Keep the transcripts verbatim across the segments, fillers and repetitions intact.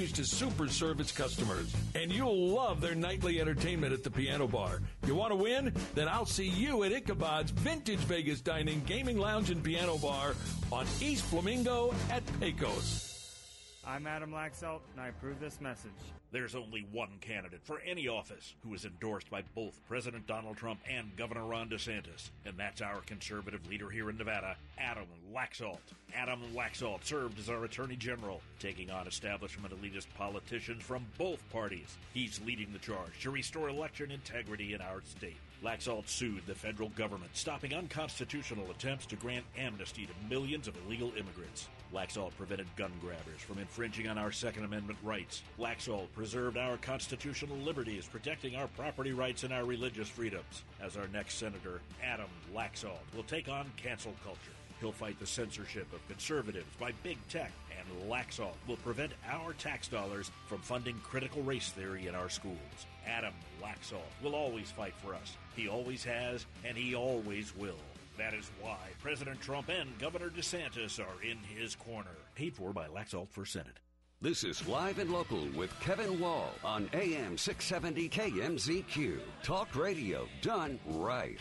ways to super serve its customers. And you'll love their nightly entertainment at the Piano Bar. You want to win? Then I'll see you at Ichabod's Vintage Vegas Dining, Gaming Lounge, and Piano Bar on East Flamingo at Pecos. I'm Adam Laxalt, and I approve this message. There's only one candidate for any office who is endorsed by both President Donald Trump and Governor Ron DeSantis, and that's our conservative leader here in Nevada, Adam Laxalt. Adam Laxalt served as our Attorney General, taking on establishment elitist politicians from both parties. He's leading the charge to restore election integrity in our state. Laxalt sued the federal government, stopping unconstitutional attempts to grant amnesty to millions of illegal immigrants. Laxalt prevented gun grabbers from infringing on our Second Amendment rights. Laxalt preserved our constitutional liberties, protecting our property rights and our religious freedoms. As our next senator, Adam Laxalt will take on cancel culture. He'll fight the censorship of conservatives by big tech, and Laxalt will prevent our tax dollars from funding critical race theory in our schools. Adam Laxalt will always fight for us. He always has, and he always will. That is why President Trump and Governor DeSantis are in his corner. Paid for by Laxalt for Senate. This is Live and Local with Kevin Wall on A M six seventy K M Z Q. Talk radio done right.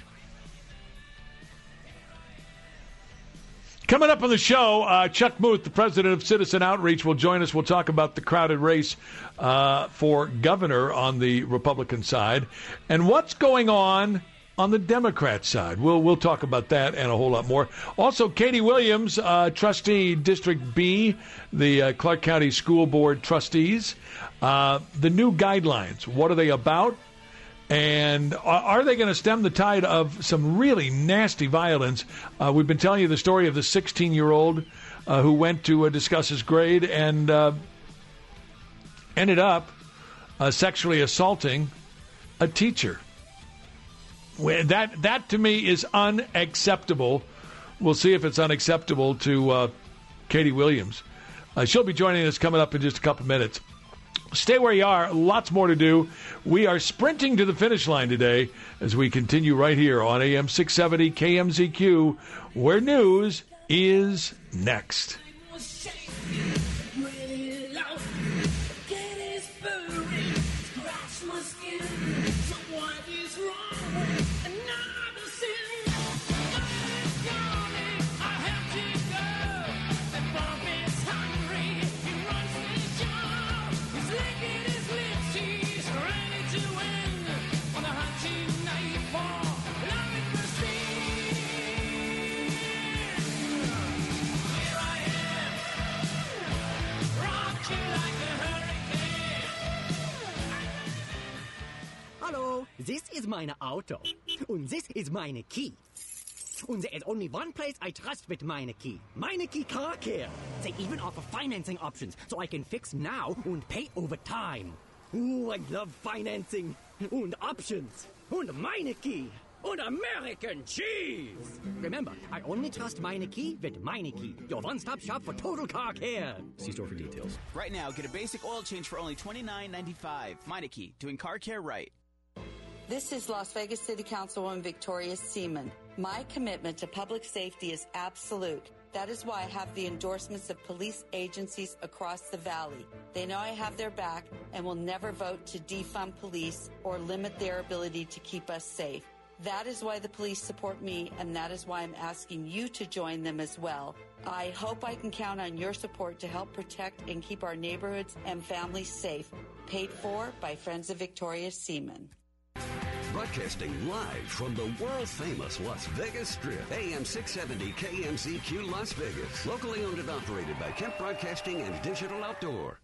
Coming up on the show, uh, Chuck Muth, the president of Citizen Outreach, will join us. We'll talk about the crowded race uh, for governor on the Republican side and what's going on on the Democrat side. We'll we'll talk about that and a whole lot more. Also, Katie Williams, uh, trustee, District B, the uh, Clark County School Board trustees. Uh, the new guidelines, what are they about? And are they going to stem the tide of some really nasty violence? Uh, we've been telling you the story of the sixteen-year-old uh, who went to uh, discuss his grade and uh, ended up uh, sexually assaulting a teacher. That, that to me, is unacceptable. We'll see if it's unacceptable to uh, Katie Williams. Uh, she'll be joining us coming up in just a couple minutes. Stay where you are. Lots more to do. We are sprinting to the finish line today as we continue right here on A M six seventy K M Z Q, where news is next. Hello, this is meine Auto. And this is meine key. And there is only one place I trust with meine key. Meine key Car Care. They even offer financing options, so I can fix now and pay over time. Ooh, I love financing. And options. And meine key. And American cheese. Remember, I only trust meine key with meine key. Your one-stop shop for total car care. See store for details. Right now, get a basic oil change for only twenty-nine ninety-five. Meineke, doing car care right. This is Las Vegas City Councilwoman Victoria Seaman. My commitment to public safety is absolute. That is why I have the endorsements of police agencies across the valley. They know I have their back and will never vote to defund police or limit their ability to keep us safe. That is why the police support me, and that is why I'm asking you to join them as well. I hope I can count on your support to help protect and keep our neighborhoods and families safe. Paid for by Friends of Victoria Seaman. Broadcasting live from the world-famous Las Vegas Strip, A M six seventy K M Z Q Las Vegas. Locally owned and operated by Kemp Broadcasting and Digital Outdoor.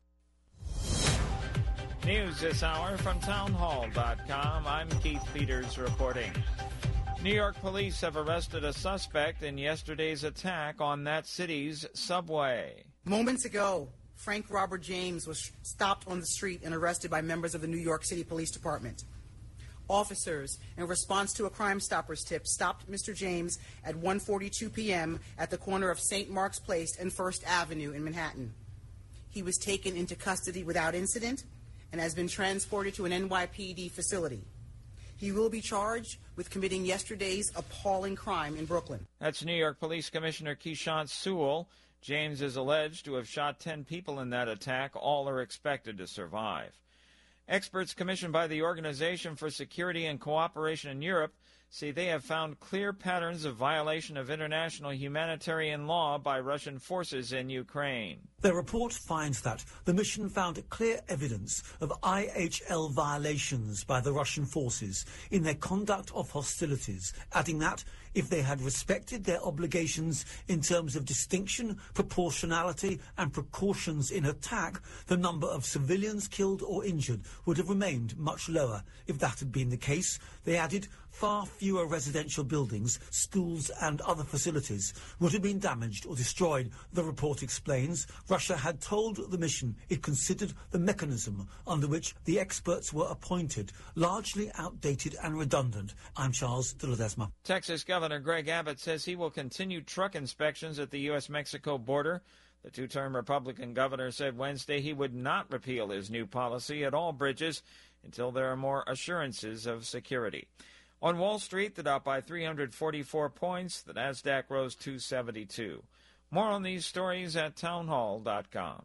News this hour from townhall dot com. I'm Keith Peters reporting. New York police have arrested a suspect in yesterday's attack on that city's subway. Moments ago, Frank Robert James was stopped on the street and arrested by members of the New York City Police Department. Officers, in response to a Crime Stoppers tip, stopped Mister James at one forty-two p.m. at the corner of Saint Mark's Place and First Avenue in Manhattan. He was taken into custody without incident and has been transported to an N Y P D facility. He will be charged with committing yesterday's appalling crime in Brooklyn. That's New York Police Commissioner Keechant Sewell. James is alleged to have shot ten people in that attack. All are expected to survive. Experts commissioned by the Organization for Security and Cooperation in Europe say they have found clear patterns of violation of international humanitarian law by Russian forces in Ukraine. Their report finds that the mission found clear evidence of I H L violations by the Russian forces in their conduct of hostilities, adding that if they had respected their obligations in terms of distinction, proportionality and precautions in attack, the number of civilians killed or injured would have remained much lower. If that had been the case, they added, far fewer residential buildings, schools and other facilities would have been damaged or destroyed. The report explains Russia had told the mission it considered the mechanism under which the experts were appointed largely outdated and redundant. I'm Charles de Ledesma. Texas Governor Greg Abbott says he will continue truck inspections at the U S Mexico border. The two-term Republican governor said Wednesday he would not repeal his new policy at all bridges until there are more assurances of security. On Wall Street, the Dow by three hundred forty-four points. The Nasdaq rose two seventy-two. More on these stories at townhall dot com.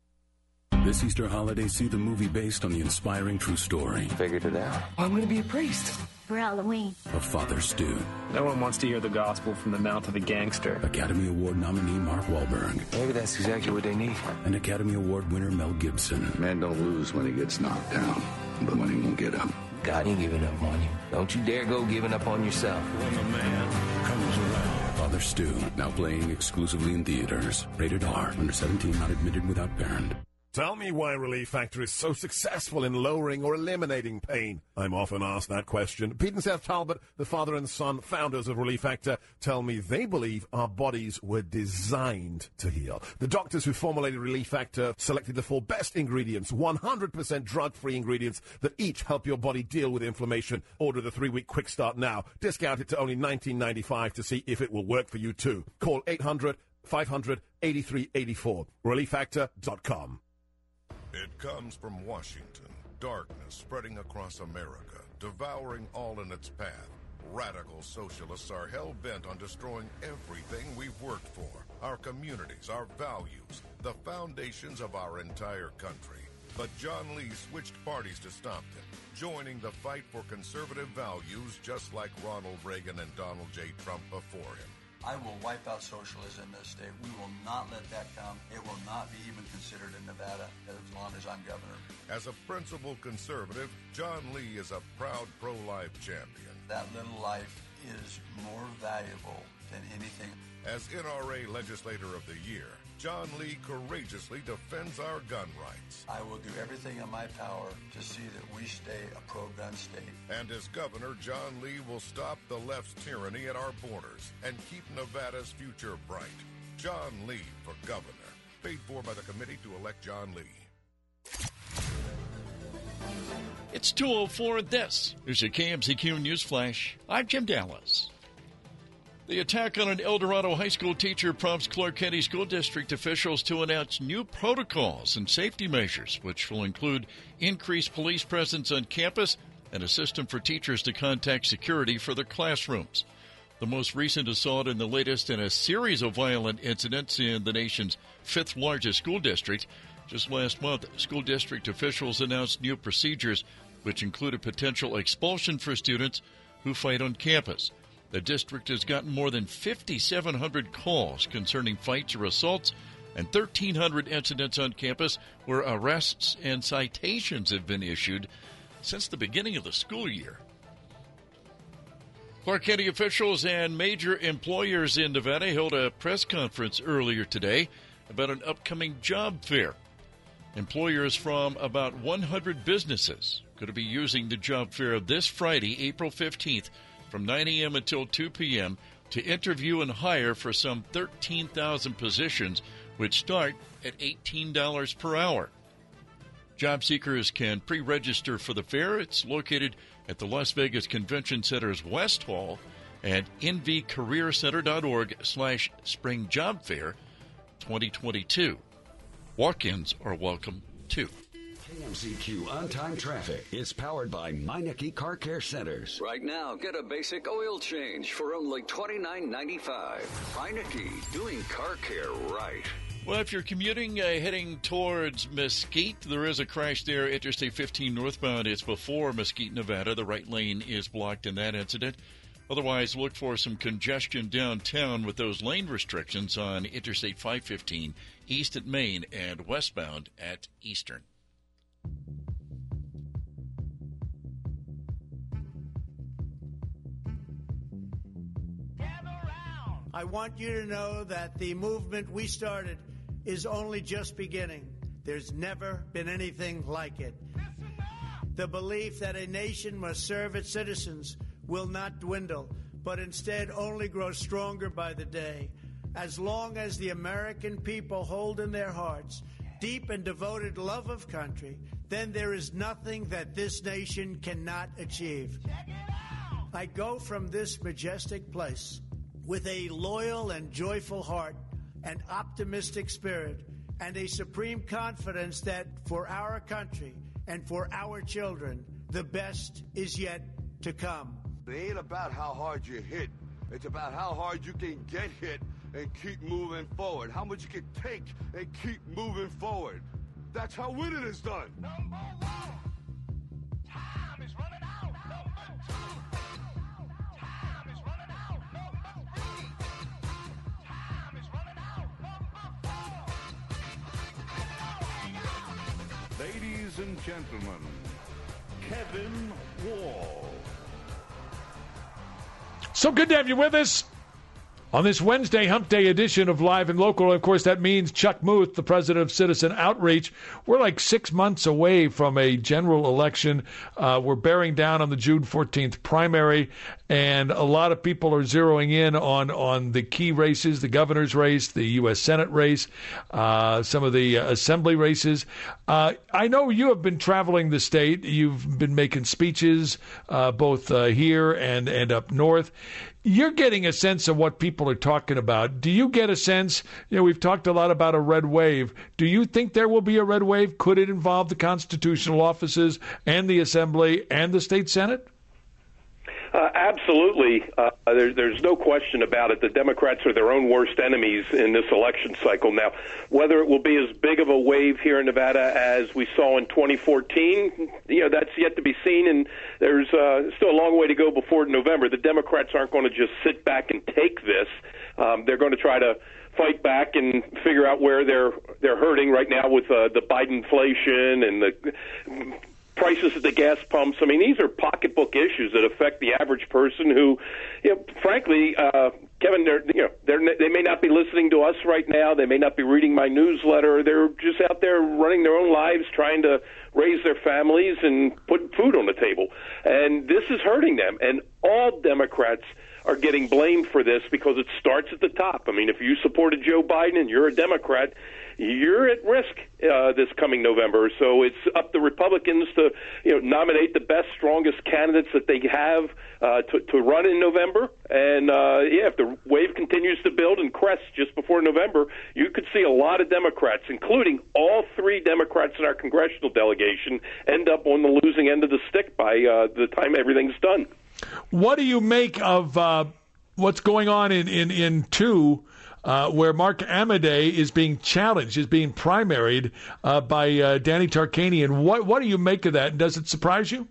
This Easter holiday, see the movie based on the inspiring true story. Figured it out. I'm going to be a priest. For Halloween. Of Father Stu. No one wants to hear the gospel from the mouth of a gangster. Academy Award nominee Mark Wahlberg. Maybe that's exactly what they need. And Academy Award winner Mel Gibson. Man don't lose when he gets knocked down, but when he won't get up. God ain't giving up on you. Don't you dare go giving up on yourself. When the man comes around. Father Stu, now playing exclusively in theaters. Rated R, under seventeen, not admitted without parent. Tell me why Relief Factor is so successful in lowering or eliminating pain. I'm often asked that question. Pete and Seth Talbot, the father and son founders of Relief Factor, tell me they believe our bodies were designed to heal. The doctors who formulated Relief Factor selected the four best ingredients, one hundred percent drug-free ingredients that each help your body deal with inflammation. Order the three-week quick start now. Discount it to only nineteen ninety-five to see if it will work for you too. Call eight hundred, five hundred, eighty-three eighty-four. relief factor dot com. It comes from Washington. Darkness spreading across America, devouring all in its path. Radical socialists are hell-bent on destroying everything we've worked for. Our communities, our values, the foundations of our entire country. But John Lee switched parties to stop them, joining the fight for conservative values just like Ronald Reagan and Donald J. Trump before him. I will wipe out socialism in this state. We will not let that come. It will not be even considered in Nevada as long as I'm governor. As a principled conservative, John Lee is a proud pro-life champion. That little life is more valuable than anything. As N R A Legislator of the Year, John Lee courageously defends our gun rights. I will do everything in my power to see that we stay a pro-gun state. And as governor, John Lee will stop the left's tyranny at our borders and keep Nevada's future bright. John Lee for governor. Paid for by the committee to elect John Lee. It's two oh four. This is a K M Z Q News Flash. I'm Jim Dallas. The attack on an El Dorado high school teacher prompts Clark County School District officials to announce new protocols and safety measures, which will include increased police presence on campus and a system for teachers to contact security for their classrooms. The most recent assault and the latest in a series of violent incidents in the nation's fifth largest school district. Just last month, school district officials announced new procedures, which include a potential expulsion for students who fight on campus. The district has gotten more than five thousand seven hundred calls concerning fights or assaults and one thousand three hundred incidents on campus where arrests and citations have been issued since the beginning of the school year. Clark County officials and major employers in Nevada held a press conference earlier today about an upcoming job fair. Employers from about one hundred businesses could be using the job fair this Friday, April fifteenth, from nine a.m. until two p.m. to interview and hire for some thirteen thousand positions, which start at eighteen dollars per hour. Job seekers can pre-register for the fair. It's located at the Las Vegas Convention Center's West Hall at n v career center dot org slash spring job fair twenty twenty-two. Walk-ins are welcome, too. K M Z Q on-time traffic is powered by Meineke Car Care Centers. Right now, get a basic oil change for only twenty-nine ninety-five. Meineke, doing car care right. Well, if you're commuting, uh, heading towards Mesquite, there is a crash there, Interstate fifteen northbound. It's before Mesquite, Nevada. The right lane is blocked in that incident. Otherwise, look for some congestion downtown with those lane restrictions on Interstate five fifteen east at Main and westbound at Eastern. I want you to know that the movement we started is only just beginning. There's never been anything like it. The belief that a nation must serve its citizens will not dwindle, but instead only grow stronger by the day. As long as the American people hold in their hearts deep and devoted love of country, then there is nothing that this nation cannot achieve. I go from this majestic place with a loyal and joyful heart, an optimistic spirit, and a supreme confidence that for our country and for our children, the best is yet to come. It ain't about how hard you hit. It's about how hard you can get hit and keep moving forward. How much you can take and keep moving forward. That's how winning is done. Number one. Time is running out. Number two. Time is running out. Number three. Time is running out. Number four. Ladies and gentlemen, Kevin Wall. So good to have you with us on this Wednesday Hump Day edition of Live and Local. Of course, that means Chuck Muth, the president of Citizen Outreach. We're like six months away from a general election. Uh, we're bearing down on the June fourteenth primary, and a lot of people are zeroing in on, on the key races, the governor's race, the U S Senate race, uh, some of the uh, assembly races. Uh, I know you have been traveling the state. You've been making speeches uh, both uh, here and, and up north. You're getting a sense of what people are talking about. Do you get a sense, you know, we've talked a lot about a red wave. Do you think there will be a red wave? Could it involve the constitutional offices and the Assembly and the state Senate? Uh, absolutely. Uh, there, there's no question about it. The Democrats are their own worst enemies in this election cycle. Now, whether it will be as big of a wave here in Nevada as we saw in twenty fourteen, you know, that's yet to be seen, and there's uh, still a long way to go before November. The Democrats aren't going to just sit back and take this. Um, they're going to try to fight back and figure out where they're they're hurting right now with uh, the Biden inflation and the prices at the gas pumps. I mean, these are pocketbook issues that affect the average person who, you know, frankly, uh, Kevin, they're, you know, they're, they may not be listening to us right now. They may not be reading my newsletter. They're just out there running their own lives, trying to raise their families and put food on the table. And this is hurting them. And all Democrats are getting blamed for this because it starts at the top. I mean, if you supported Joe Biden and you're a Democrat, you're at risk uh, this coming November. So it's up to Republicans to, you know, nominate the best, strongest candidates that they have uh, to, to run in November. And, uh, yeah, if the wave continues to build and crest just before November, you could see a lot of Democrats, including all three Democrats in our congressional delegation, end up on the losing end of the stick by uh, the time everything's done. What do you make of uh, what's going on in, in, in two, uh, where Mark Amodei is being challenged, is being primaried uh, by uh, Danny Tarkanian? What, what do you make of that? Does it surprise you?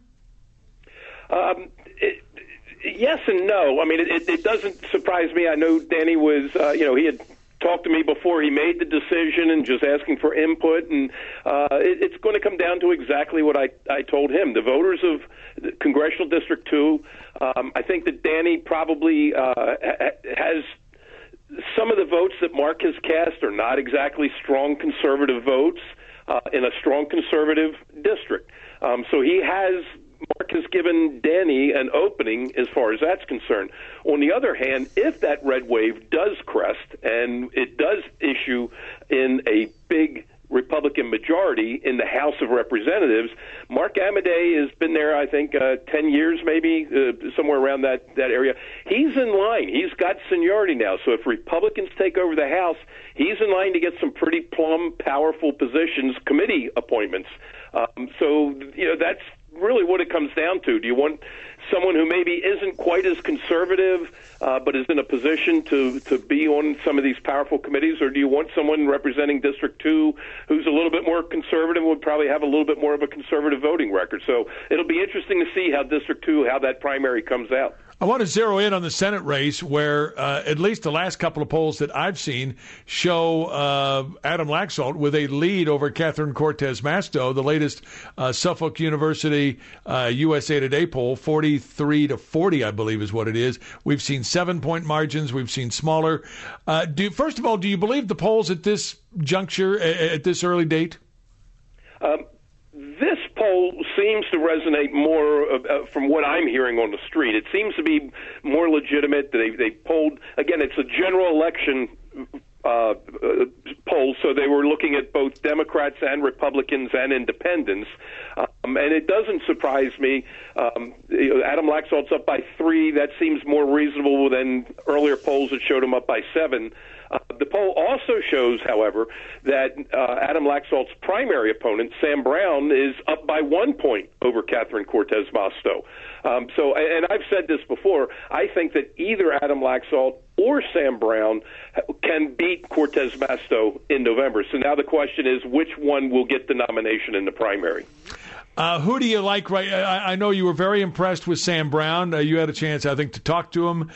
Um, it, yes and no. I mean, it, it doesn't surprise me. I know Danny was, uh, you know, he had talked to me before he made the decision and just asking for input, and uh, it, it's going to come down to exactly what I, I told him. The voters of Congressional District two, um, I think that Danny probably uh, ha- has some of the votes that Mark has cast are not exactly strong conservative votes uh, in a strong conservative district. Um, so he has Mark has given Danny an opening as far as that's concerned. On the other hand, if that red wave does crest and it does issue in a big Republican majority in the House of Representatives, Mark Amodei has been there, I think, uh, ten years maybe, uh, somewhere around that, that area. He's in line. He's got seniority now. So if Republicans take over the House, he's in line to get some pretty plumb, powerful positions, committee appointments. Um, so, you know, that's really what it comes down to. Do you want someone who maybe isn't quite as conservative, uh, but is in a position to, to be on some of these powerful committees, or do you want someone representing District two who's a little bit more conservative, would probably have a little bit more of a conservative voting record? So it'll be interesting to see how District two, how that primary comes out. I want to zero in on the Senate race where uh, at least the last couple of polls that I've seen show uh, Adam Laxalt with a lead over Catherine Cortez Masto. The latest uh, Suffolk University uh, U S A Today poll, forty-three to forty, I believe is what it is. We've seen seven-point margins. We've seen smaller. Uh, do, first of all, do you believe the polls at this juncture, at this early date? Um, This poll seems to resonate more uh, from what I'm hearing on the street. It seems to be more legitimate. They they polled, again, it's a general election uh, uh, poll, so they were looking at both Democrats and Republicans and independents. Um, and it doesn't surprise me. Um, Adam Laxalt's up by three. That seems more reasonable than earlier polls that showed him up by seven. Uh, the poll also shows, however, that uh, Adam Laxalt's primary opponent, Sam Brown, is up by one point over Catherine Cortez Masto. Um, so, and I've said this before, I think that either Adam Laxalt or Sam Brown can beat Cortez Masto in November. So now the question is, which one will get the nomination in the primary? Uh, who do you like? Right, I, I know you were very impressed with Sam Brown. Uh, you had a chance, I think, to talk to him.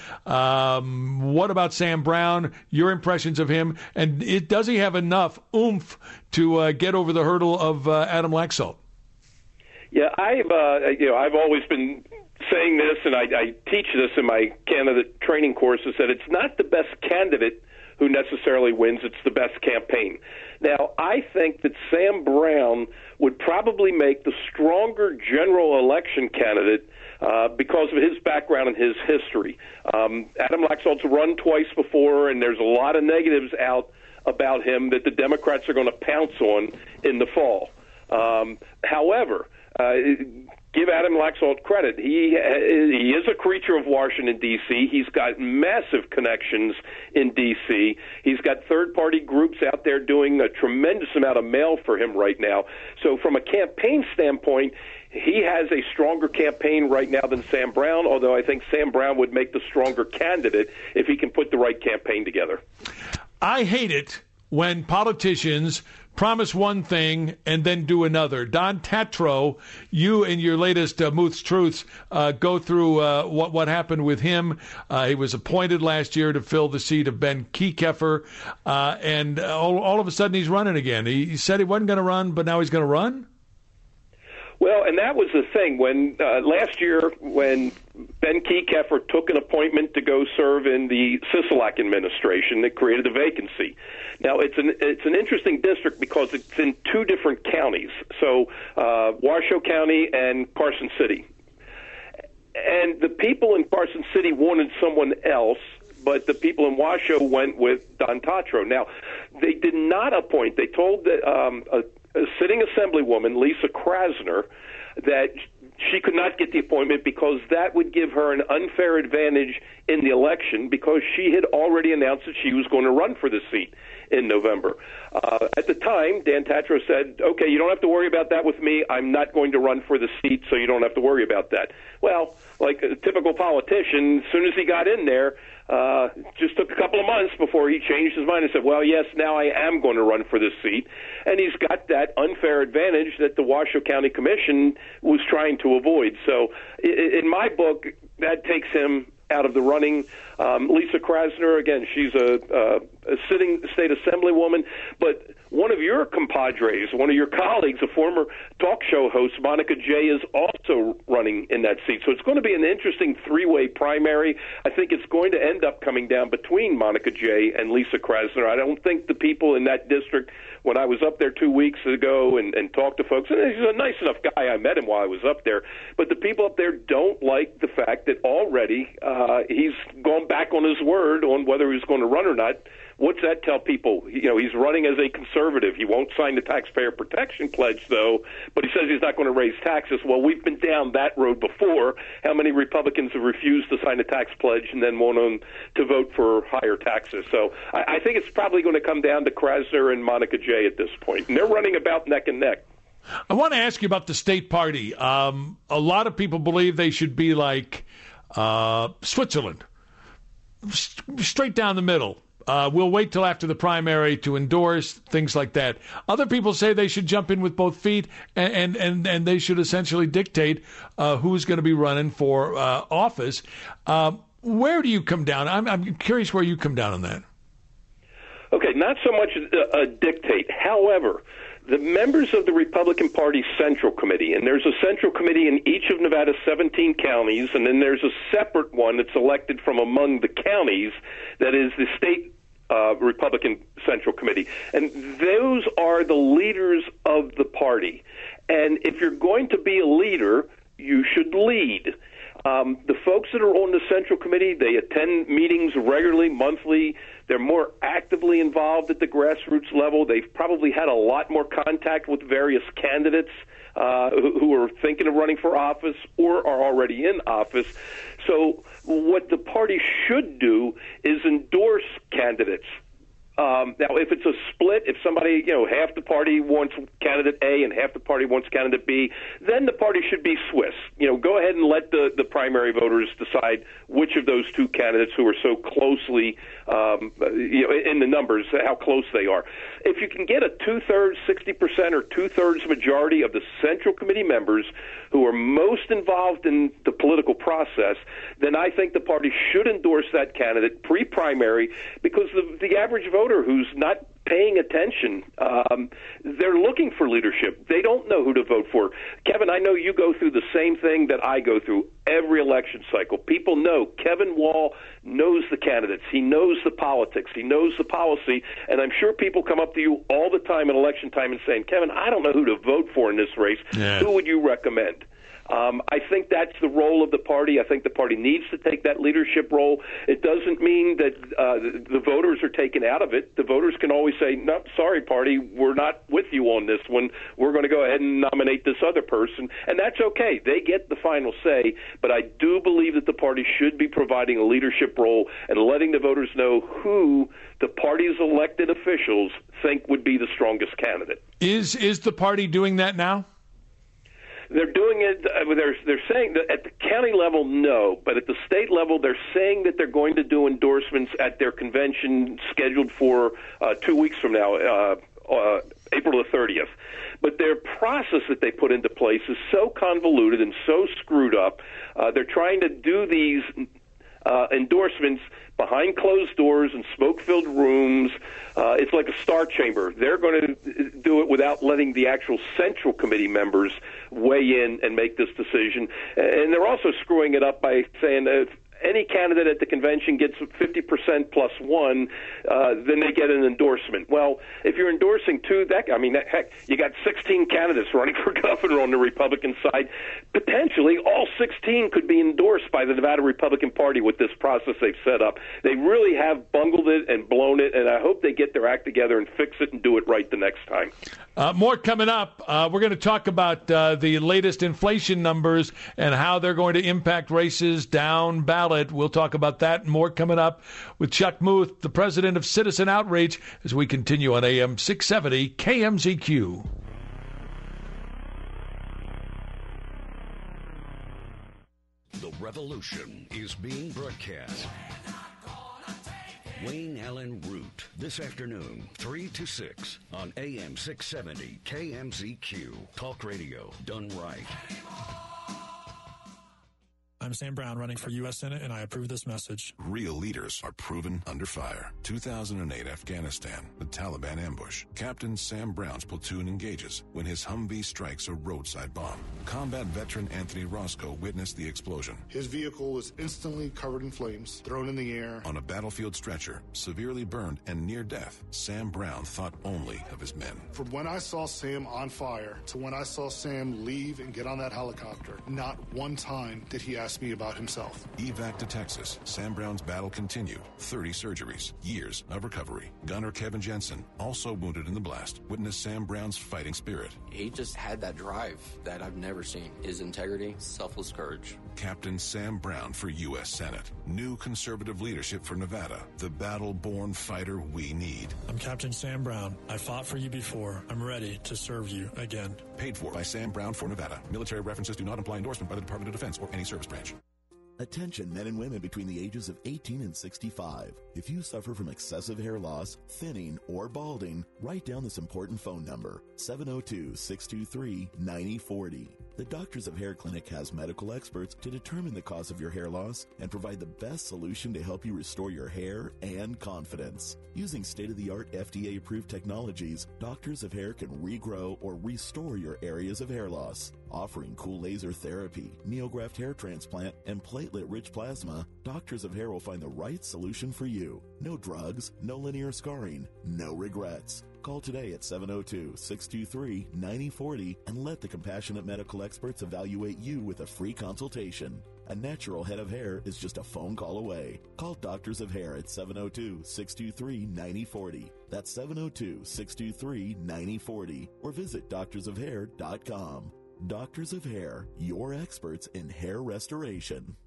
Um, what about Sam Brown? Your impressions of him, and it, does he have enough oomph to uh, get over the hurdle of uh, Adam Laxalt? Yeah, I've uh, you know I've always been saying this, and I, I teach this in my candidate training courses, that it's not the best candidate who necessarily wins, it's the best campaign. Now, I think that Sam Brown would probably make the stronger general election candidate uh, because of his background and his history. Um, Adam Laxalt's run twice before, and there's a lot of negatives out about him that the Democrats are going to pounce on in the fall. Um, however, uh, give Adam Laxalt credit. He he is a creature of Washington, D C He's got massive connections in D C He's got third-party groups out there doing a tremendous amount of mail for him right now. So from a campaign standpoint, he has a stronger campaign right now than Sam Brown, although I think Sam Brown would make the stronger candidate if he can put the right campaign together. I hate it when politicians promise one thing and then do another. Don Tatro, you in your latest uh, Muth's Truths uh, go through uh, what what happened with him. Uh, he was appointed last year to fill the seat of Ben Kekeffer, uh, and all, all of a sudden he's running again. He, he said he wasn't going to run, but now he's going to run? Well, and that was the thing. When uh, last year, when Ben Kekeffer took an appointment to go serve in the Sisolak administration, that created a vacancy. Now, it's an it's an interesting district because it's in two different counties, so uh, Washoe County and Carson City. And the people in Carson City wanted someone else, but the people in Washoe went with Don Tatro. Now, they did not appoint. They told the, um, a, a sitting assemblywoman, Lisa Krasner, that she could not get the appointment because that would give her an unfair advantage in the election because she had already announced that she was going to run for the seat in November. Uh, at the time, Dan Tatro said, okay, you don't have to worry about that with me. I'm not going to run for the seat, so you don't have to worry about that. Well, like a typical politician, as soon as he got in there, uh, just took a couple of months before he changed his mind and said, well, yes, now I am going to run for this seat. And he's got that unfair advantage that the Washoe County Commission was trying to avoid. So in my book, that takes him out of the running. Um, Lisa Krasner, again, she's a, uh, a sitting state assemblywoman, but one of your compadres, one of your colleagues, a former talk show host, Monica Jay, is also running in that seat. So it's going to be an interesting three-way primary. I think it's going to end up coming down between Monica Jay and Lisa Krasner. I don't think the people in that district, when I was up there two weeks ago and, and talked to folks, and he's a nice enough guy, I met him while I was up there, but the people up there don't like the fact that already uh, he's gone back on his word on whether he's going to run or not. What's that tell people? You know, he's running as a conservative. He won't sign the taxpayer protection pledge, though, but he says he's not going to raise taxes. Well, we've been down that road before. How many Republicans have refused to sign a tax pledge and then went on to vote for higher taxes? So I, I think it's probably going to come down to Krasner and Monica Jay at this point. And they're running about neck and neck. I want to ask you about the state party. Um, a lot of people believe they should be like uh, Switzerland, S- straight down the middle. Uh, we'll wait till after the primary to endorse, things like that. Other people say they should jump in with both feet, and and, and, and they should essentially dictate uh, who's going to be running for uh, office. Uh, where do you come down? I'm, I'm curious where you come down on that. Okay, not so much a, a dictate. However, the members of the Republican Party Central Committee, and there's a Central Committee in each of Nevada's seventeen counties, and then there's a separate one that's elected from among the counties that is the state uh, Republican Central Committee. And those are the leaders of the party. And if you're going to be a leader, you should lead. Um, the folks that are on the Central Committee, they attend meetings regularly, monthly. They're more actively involved at the grassroots level. They've probably had a lot more contact with various candidates uh, who, who are thinking of running for office or are already in office. So what the party should do is endorse candidates. Um, now, if it's a split, if somebody, you know, half the party wants candidate A and half the party wants candidate B, then the party should be Swiss. You know, go ahead and let the, the primary voters decide which of those two candidates who are so closely, um, you know, in the numbers, how close they are. If you can get a two-thirds, sixty percent or two-thirds majority of the Central Committee members who are most involved in the political process, then I think the party should endorse that candidate pre-primary, because the, the average voter who's not paying attention, um, they're looking for leadership. They don't know who to vote for. Kevin, I know you go through the same thing that I go through every election cycle. People know Kevin Wall knows the candidates. He knows the politics. He knows the policy. And I'm sure people come up to you all the time at election time and saying, Kevin, I don't know who to vote for in this race. Yeah. Who would you recommend? Um, I think that's the role of the party. I think the party needs to take that leadership role. It doesn't mean that uh, the, the voters are taken out of it. The voters can always say, no, sorry, party, we're not with you on this one. We're going to go ahead and nominate this other person. And that's okay. They get the final say. But I do believe that the party should be providing a leadership role and letting the voters know who the party's elected officials think would be the strongest candidate. Is is the party doing that now? They're doing it, uh, they're, they're saying that at the county level, no, but at the state level, they're saying that they're going to do endorsements at their convention scheduled for uh, two weeks from now, uh, uh, April the thirtieth. But their process that they put into place is so convoluted and so screwed up. Uh, they're trying to do these uh, endorsements behind closed doors and smoke-filled rooms. Uh, it's like a star chamber. They're going to do it without letting the actual Central Committee members weigh in and make this decision. And they're also screwing it up by saying that if any candidate at the convention gets fifty percent plus one, uh, then they get an endorsement. Well, if you're endorsing two, that I mean, that, heck, you got sixteen candidates running for governor on the Republican side. Potentially, all sixteen could be endorsed by the Nevada Republican Party with this process they've set up. They really have bungled it and blown it, and I hope they get their act together and fix it and do it right the next time. Uh, more coming up. Uh, we're going to talk about uh, the latest inflation numbers and how they're going to impact races down ballot. We'll talk about that and more coming up with Chuck Muth, the president of Citizen Outreach, as we continue on A M six seventy K M Z Q. The revolution is being broadcast. Wayne Allen Root, this afternoon, three to six on A M six seventy K M Z Q. Talk radio done right. I'm Sam Brown, running for U S Senate, and I approve this message. Real leaders are proven under fire. two thousand eight Afghanistan, the Taliban ambush. Captain Sam Brown's platoon engages when his Humvee strikes a roadside bomb. Combat veteran Anthony Roscoe witnessed the explosion. His vehicle was instantly covered in flames, thrown in the air. On a battlefield stretcher, severely burned and near death, Sam Brown thought only of his men. From when I saw Sam on fire to when I saw Sam leave and get on that helicopter, not one time did he ask asked me about himself. Evac to Texas. Sam Brown's battle continued. thirty surgeries. Years of recovery. Gunner Kevin Jensen, also wounded in the blast, witnessed Sam Brown's fighting spirit. He just had that drive that I've never seen. His integrity, selfless courage. Captain Sam Brown for U S Senate. New conservative leadership for Nevada. The battle-born fighter we need. I'm Captain Sam Brown. I fought for you before. I'm ready to serve you again. Paid for by Sam Brown for Nevada. Military references do not imply endorsement by the Department of Defense or any service branch. Attention men and women between the ages of eighteen and sixty-five. If you suffer from excessive hair loss, thinning, or balding, write down this important phone number, seven oh two, six two three, nine oh four oh. The Doctors of Hair Clinic has medical experts to determine the cause of your hair loss and provide the best solution to help you restore your hair and confidence. Using state-of-the-art F D A-approved technologies, Doctors of Hair can regrow or restore your areas of hair loss. Offering cool laser therapy, neograft hair transplant, and platelet-rich plasma, Doctors of Hair will find the right solution for you. No drugs, no linear scarring, no regrets. Call today at seven oh two, six two three, nine oh four oh and let the compassionate medical experts evaluate you with a free consultation. A natural head of hair is just a phone call away. Call Doctors of Hair at seven oh two, six two three, nine oh four oh. That's seven oh two, six two three, nine oh four oh or visit doctors of hair dot com. Doctors of Hair, your experts in hair restoration.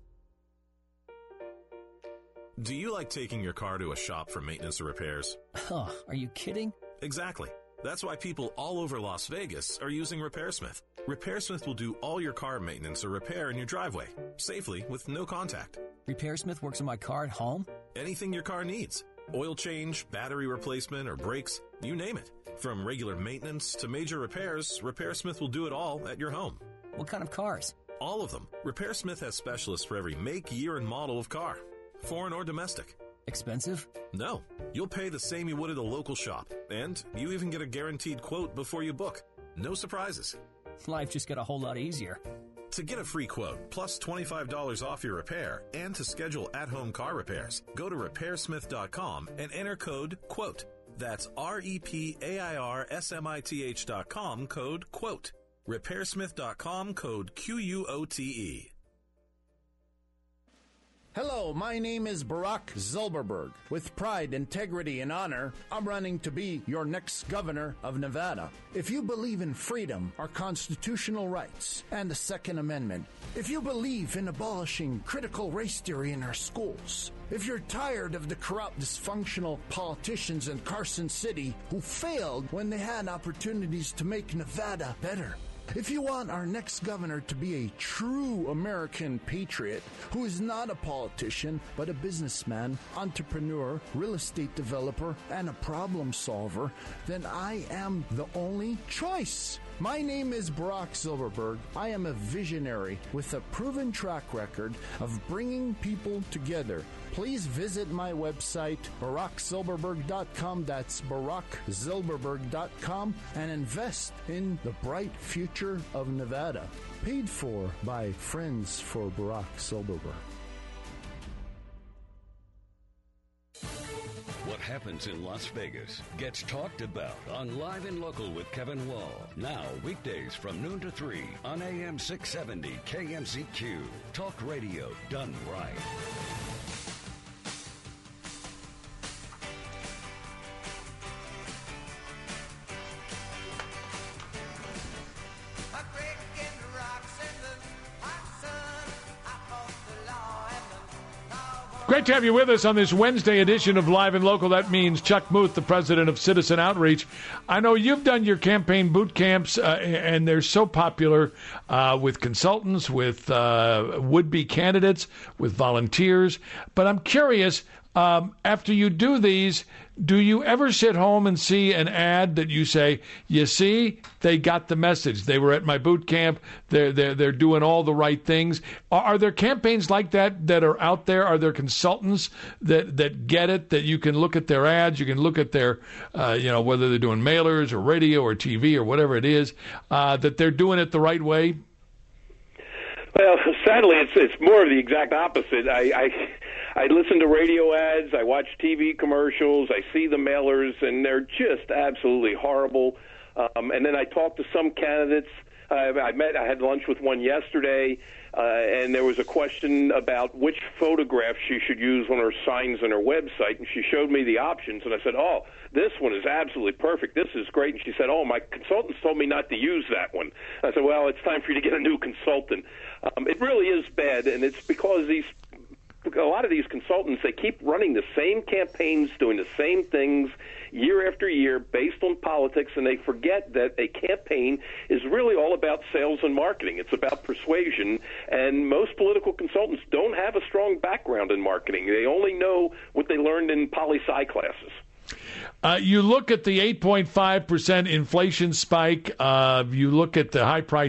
Do you like taking your car to a shop for maintenance or repairs? Huh, are you kidding? Exactly. That's why people all over Las Vegas are using RepairSmith. RepairSmith will do all your car maintenance or repair in your driveway, safely with no contact. RepairSmith works on my car at home? Anything your car needs. Oil change, battery replacement, or brakes, you name it. From regular maintenance to major repairs, RepairSmith will do it all at your home. What kind of cars? All of them. RepairSmith has specialists for every make, year, and model of car, foreign or domestic. Expensive? No. You'll pay the same you would at a local shop, and you even get a guaranteed quote before you book. No surprises. Life just got a whole lot easier. To get a free quote, plus twenty-five dollars off your repair, and to schedule at-home car repairs, go to repair smith dot com and enter code QUOTE. That's R E P A I R S M I T H dot com, code QUOTE. repair smith dot com, code Q U O T E. Hello, my name is Barack Zilberberg. With pride, integrity, and honor, I'm running to be your next governor of Nevada. If you believe in freedom, our constitutional rights, and the Second Amendment, if you believe in abolishing critical race theory in our schools, if you're tired of the corrupt, dysfunctional politicians in Carson City who failed when they had opportunities to make Nevada better, if you want our next governor to be a true American patriot who is not a politician but a businessman, entrepreneur, real estate developer, and a problem solver, then I am the only choice. My name is Barack Zilberberg. I am a visionary with a proven track record of bringing people together. Please visit my website, barack zilberberg dot com. That's barack zilberberg dot com, and invest in the bright future of Nevada. Paid for by Friends for Barack Zilberberg. What happens in Las Vegas gets talked about on Live and Local with Kevin Wall. Now, weekdays from noon to three on A M six seventy K M Z Q. Talk radio done right. Great to have you with us on this Wednesday edition of Live and Local. That means Chuck Muth, the president of Citizen Outreach. I know you've done your campaign boot camps, uh, and they're so popular uh, with consultants, with uh, would-be candidates, with volunteers. But I'm curious, um, after you do these, do you ever sit home and see an ad that you say, you see, they got the message. They were at my boot camp. They're, they're, they're doing all the right things. Are, are there campaigns like that that are out there? Are there consultants that, that get it, that you can look at their ads, you can look at their, uh, you know, whether they're doing mailers or radio or T V or whatever it is, uh, that they're doing it the right way? Well, sadly, it's it's more of the exact opposite. I, I I listen to radio ads, I watch T V commercials, I see the mailers, and they're just absolutely horrible. Um, and then I talk to some candidates Uh, I met, I had lunch with one yesterday, uh, and there was a question about which photograph she should use on her signs on her website, and she showed me the options, and I said, oh, this one is absolutely perfect. This is great. And she said, oh, my consultants told me not to use that one. I said, well, it's time for you to get a new consultant. Um, it really is bad, and it's because these a lot of these consultants, they keep running the same campaigns, doing the same things year after year based on politics, and they forget that a campaign is really all about sales and marketing. It's about persuasion, and most political consultants don't have a strong background in marketing. They only know what they learned in poli-sci classes. Uh, you look at the eight point five percent inflation spike. Uh, you look at the high price